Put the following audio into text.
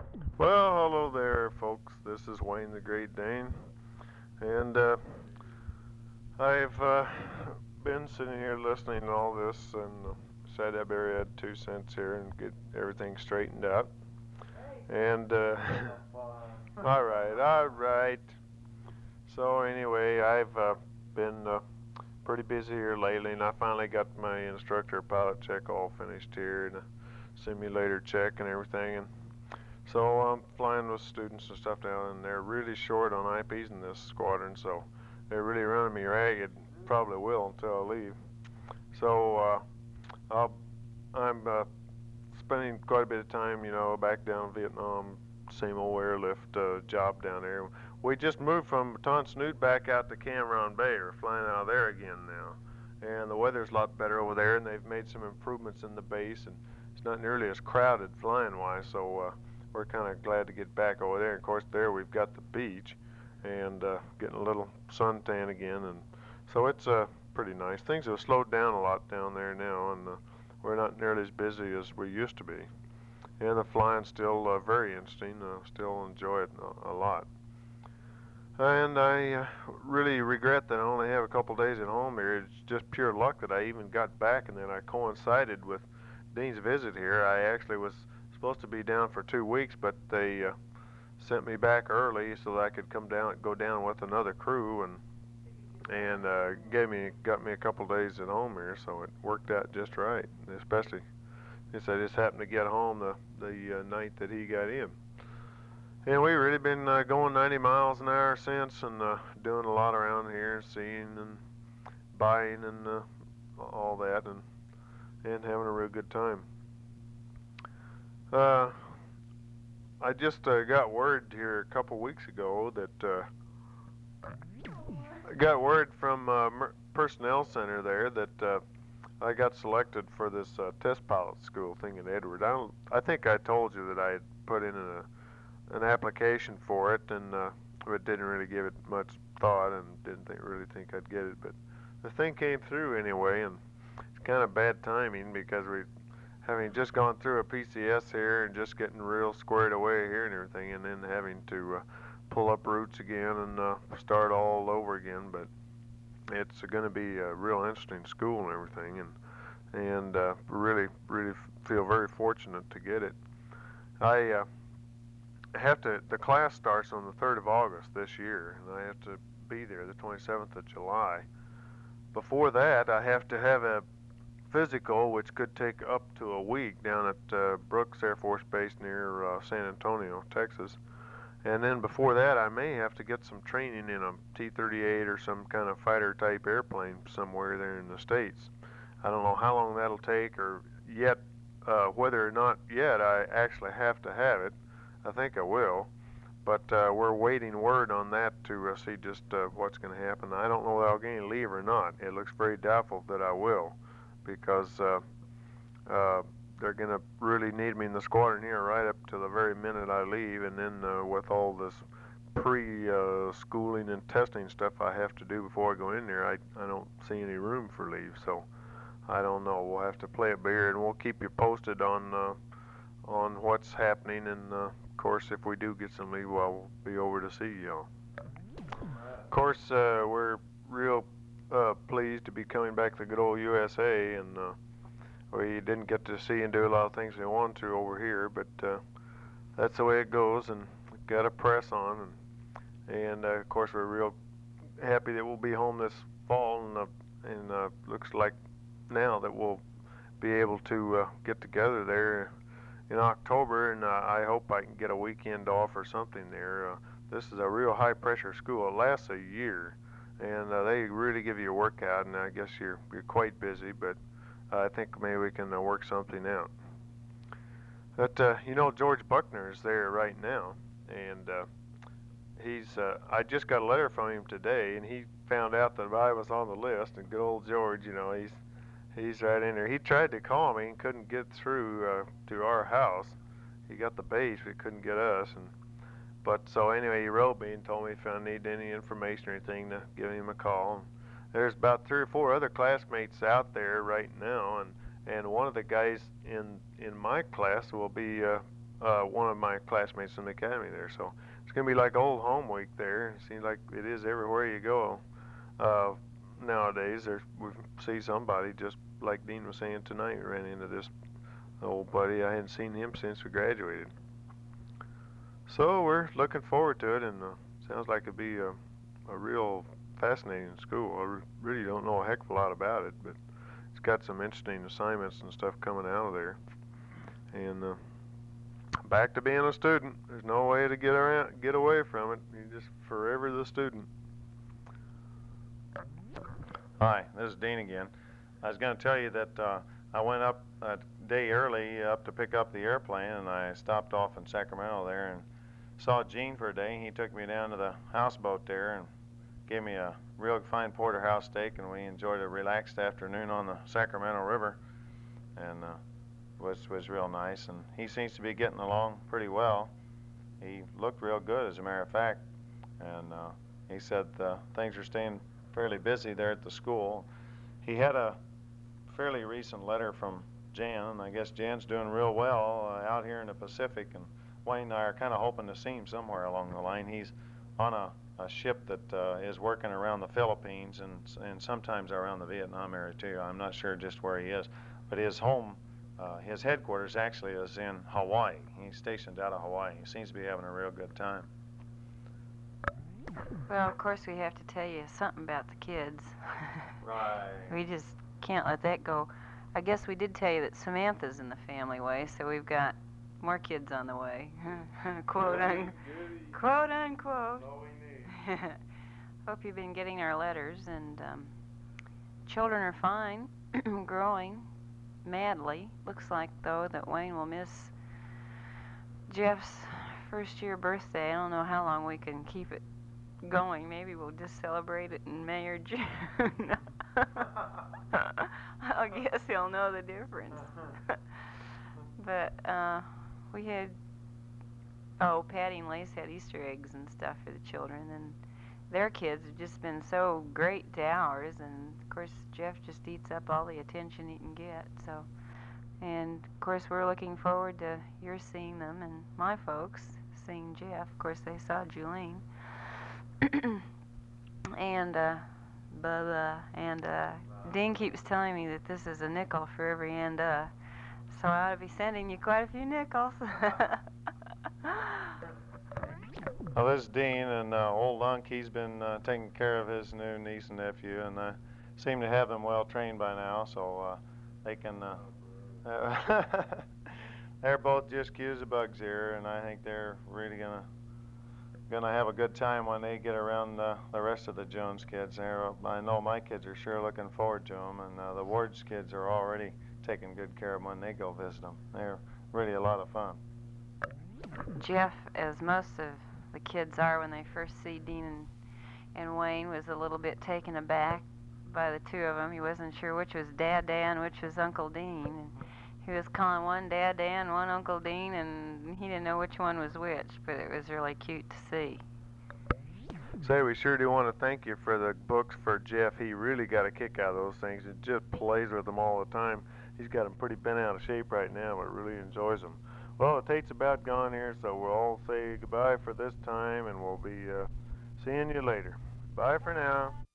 Well, hello there, folks. This is Wayne the Great Dane, and I've been sitting here listening to all this and decided I better add 2 cents here and get everything straightened out. And all right, all right. So anyway, I've been pretty busy here lately, and I finally got my instructor pilot check all finished here, and a simulator check and everything, and so I'm flying with students and stuff down, and they're really short on IPs in this squadron, so they're really running me ragged. Probably will until I leave. So I'll, I'm spending quite a bit of time, back down in Vietnam, same old airlift job down there. We just moved from Baton Snoot back out to Cam Ranh Bay. We're flying out of there again now, and the weather's a lot better over there, and they've made some improvements in the base, and it's not nearly as crowded flying wise. So we're kind of glad to get back over there. Of course, there we've got the beach, and getting a little suntan again, and so it's pretty nice. Things have slowed down a lot down there now, and we're not nearly as busy as we used to be. And the flying's still very interesting. Still enjoy it a lot. And I really regret that I only have a couple days at home here. It's just pure luck that I even got back, and then I coincided with Dean's visit here. I actually was supposed to be down for 2 weeks, but they sent me back early so that I could go down with another crew, and got me a couple days at home here, so it worked out just right. Especially since I just happened to get home the night that he got in. And we've really been going 90 miles an hour since, and doing a lot around here, seeing and buying and all that, and having a real good time. Uh, I just got word here a couple weeks ago that I got word from personnel center there that I got selected for this test pilot school thing at Edward. I think I told you that I had put in an application for it, and but didn't really give it much thought, and really think I'd get it. But the thing came through anyway, and it's kind of bad timing because we having just gone through a PCS here and just getting real squared away here and everything, and then having to pull up roots again and start all over again. But it's going to be a real interesting school and everything, and really feel very fortunate to get it. I have to. The class starts on the 3rd of August this year, and I have to be there the 27th of July. Before that, I have to have a physical, which could take up to a week down at Brooks Air Force Base near San Antonio, Texas. And then before that, I may have to get some training in a T-38 or some kind of fighter type airplane somewhere there in the States. I don't know how long that'll take, or yet whether or not yet I actually have to have it. I think I will, but we're waiting word on that to see just what's going to happen. I don't know that I'll get any leave or not. It looks very doubtful that I will, because uh, they're going to really need me in the squadron here right up to the very minute I leave, and then with all this pre-schooling and testing stuff I have to do before I go in there, I don't see any room for leave. So I don't know. We'll have to play it by ear, and we'll keep you posted on what's happening. And of course, if we do get some leave, I'll be over to see y'all. Of course, we're real pleased to be coming back to the good old USA, and we didn't get to see and do a lot of things we wanted to over here, but that's the way it goes, and we've got to press on. And of course, we're real happy that we'll be home this fall, and looks like now that we'll be able to get together there in October, and I hope I can get a weekend off or something there. This is a real high pressure school. It lasts a year, and they really give you a workout, and I guess you're quite busy, but I think maybe we can work something out. But George Buckner is there right now, and he's. I just got a letter from him today, and he found out that I was on the list. And good old George, he's right in there. He tried to call me and couldn't get through to our house. He got the base, but couldn't get us. But so anyway, he wrote me and told me if I need any information or anything to give him a call. There's about 3 or 4 other classmates out there right now, and one of the guys in my class will be one of my classmates in the academy there. So it's going to be like old home week there. It seems like it is everywhere you go. Nowadays, we see somebody, just like Dean was saying tonight. We ran into this old buddy. I hadn't seen him since we graduated. So we're looking forward to it, and sounds like it'd be a real fascinating school. I really don't know a heck of a lot about it, but it's got some interesting assignments and stuff coming out of there. And back to being a student. There's no way to get away from it. You're just forever the student. Hi, this is Dean again. I was going to tell you that I went up a day early up to pick up the airplane, and I stopped off in Sacramento there and saw Gene for a day. He took me down to the houseboat there and gave me a real fine porterhouse steak, and we enjoyed a relaxed afternoon on the Sacramento River, and was real nice. And he seems to be getting along pretty well. He looked real good, as a matter of fact, and he said things are staying fairly busy there at the school. He had a fairly recent letter from Jan, and I guess Jan's doing real well out here in the Pacific, and Wayne and I are kind of hoping to see him somewhere along the line. He's on a ship that is working around the Philippines and sometimes around the Vietnam area too. I'm not sure just where he is, but his home, his headquarters actually is in Hawaii. He's stationed out of Hawaii. He seems to be having a real good time. Well, of course, we have to tell you something about the kids. Right. We just can't let that go. I guess we did tell you that Samantha's in the family way, so we've got more kids on the way. Quote unquote. Hope you've been getting our letters, and children are fine, growing madly. Looks like, though, that Wayne will miss Jeff's first-year birthday. I don't know how long we can keep it going. Maybe we'll just celebrate it in May or June. I guess he'll know the difference. But we had, Patty and Lace had Easter eggs and stuff for the children, and their kids have just been so great to ours, and of course Jeff just eats up all the attention he can get. So, and of course we're looking forward to your seeing them, and my folks seeing Jeff. Of course they saw Julene. And Dean keeps telling me that this is a nickel for every so I ought to be sending you quite a few nickels. Well, this is Dean, and old Unc, he's been taking care of his new niece and nephew, and I seem to have them well trained by now, so they can. They're both just cute as bugs here, and I think they're really gonna have a good time when they get around the rest of the Jones kids. I know my kids are sure looking forward to them, and the Ward's kids are already taking good care of them when they go visit them. They're really a lot of fun. Jeff, as most of the kids are when they first see Dean and Wayne, was a little bit taken aback by the two of them. He wasn't sure which was Dad and which was Uncle Dean. And he was calling one Dad and one Uncle Dean, and he didn't know which one was which, but it was really cute to see. Say, we sure do want to thank you for the books for Jeff. He really got a kick out of those things. He just plays with them all the time. He's got them pretty bent out of shape right now, but really enjoys them. Well, the tape's about gone here, so we'll all say goodbye for this time, and we'll be seeing you later. Bye for now.